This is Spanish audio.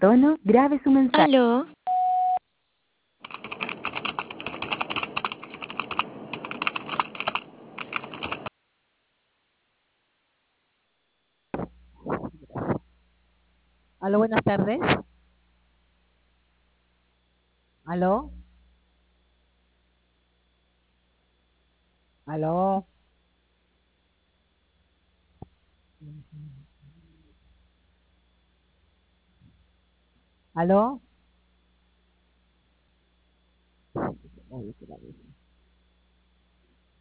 tono, grabe su mensaje. Aló, Aló, buenas tardes. Aló, aló. Aló.